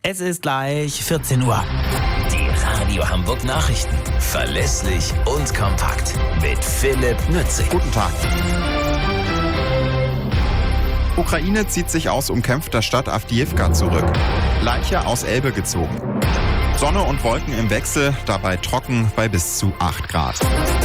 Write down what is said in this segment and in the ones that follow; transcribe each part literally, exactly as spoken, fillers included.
Es ist gleich vierzehn Uhr. Die Radio Hamburg Nachrichten. Verlässlich und kompakt. Mit Philipp Nützig. Guten Tag. Ukraine zieht sich aus umkämpfter Stadt Awdijiwka zurück. Leiche aus Elbe gezogen. Sonne und Wolken im Wechsel, dabei trocken bei bis zu acht Grad.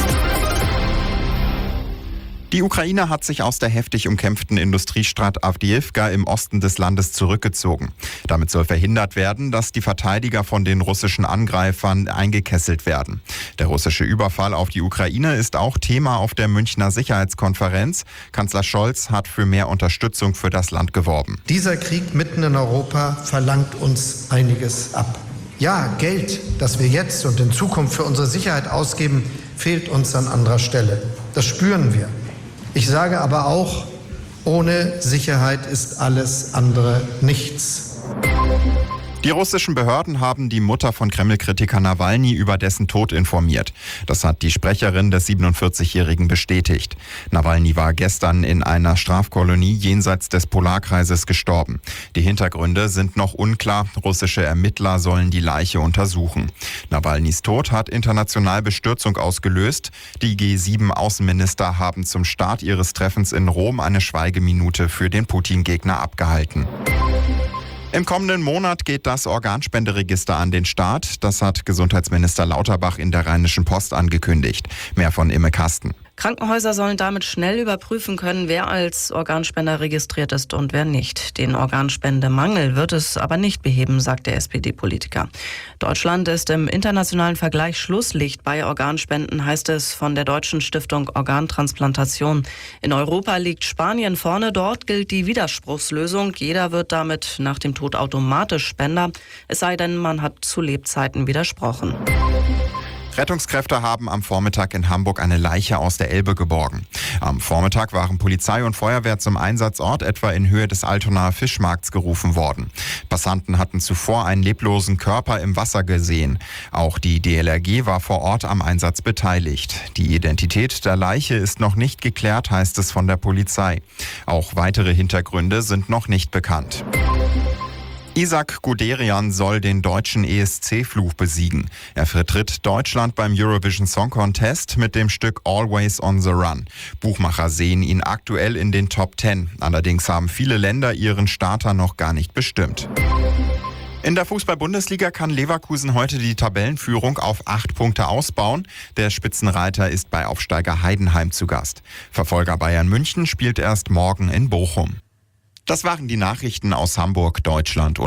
Die Ukraine hat sich aus der heftig umkämpften Industriestadt Awdijiwka im Osten des Landes zurückgezogen. Damit soll verhindert werden, dass die Verteidiger von den russischen Angreifern eingekesselt werden. Der russische Überfall auf die Ukraine ist auch Thema auf der Münchner Sicherheitskonferenz. Kanzler Scholz hat für mehr Unterstützung für das Land geworben. Dieser Krieg mitten in Europa verlangt uns einiges ab. Ja, Geld, das wir jetzt und in Zukunft für unsere Sicherheit ausgeben, fehlt uns an anderer Stelle. Das spüren wir. Ich sage aber auch, ohne Sicherheit ist alles andere nichts. Die russischen Behörden haben die Mutter von Kreml-Kritiker Nawalny über dessen Tod informiert. Das hat die Sprecherin des siebenundvierzigjährigen bestätigt. Nawalny war gestern in einer Strafkolonie jenseits des Polarkreises gestorben. Die Hintergründe sind noch unklar. Russische Ermittler sollen die Leiche untersuchen. Nawalnys Tod hat international Bestürzung ausgelöst. Die G sieben Außenminister haben zum Start ihres Treffens in Rom eine Schweigeminute für den Putin-Gegner abgehalten. Im kommenden Monat geht das Organspenderegister an den Start. Das hat Gesundheitsminister Lauterbach in der Rheinischen Post angekündigt. Mehr von Imme Kasten. Krankenhäuser sollen damit schnell überprüfen können, wer als Organspender registriert ist und wer nicht. Den Organspendemangel wird es aber nicht beheben, sagt der S P D-Politiker. Deutschland ist im internationalen Vergleich Schlusslicht bei Organspenden, heißt es von der Deutschen Stiftung Organtransplantation. In Europa liegt Spanien vorne, dort gilt die Widerspruchslösung. Jeder wird damit nach dem Tod automatisch Spender, es sei denn, man hat zu Lebzeiten widersprochen. Rettungskräfte haben am Vormittag in Hamburg eine Leiche aus der Elbe geborgen. Am Vormittag waren Polizei und Feuerwehr zum Einsatzort etwa in Höhe des Altonaer Fischmarkts gerufen worden. Passanten hatten zuvor einen leblosen Körper im Wasser gesehen. Auch die D L R G war vor Ort am Einsatz beteiligt. Die Identität der Leiche ist noch nicht geklärt, heißt es von der Polizei. Auch weitere Hintergründe sind noch nicht bekannt. Isaac Guderian soll den deutschen E S C-Fluch besiegen. Er vertritt Deutschland beim Eurovision Song Contest mit dem Stück Always on the Run. Buchmacher sehen ihn aktuell in den Top Ten. Allerdings haben viele Länder ihren Starter noch gar nicht bestimmt. In der Fußball-Bundesliga kann Leverkusen heute die Tabellenführung auf acht Punkte ausbauen. Der Spitzenreiter ist bei Aufsteiger Heidenheim zu Gast. Verfolger Bayern München spielt erst morgen in Bochum. Das waren die Nachrichten aus Hamburg, Deutschland und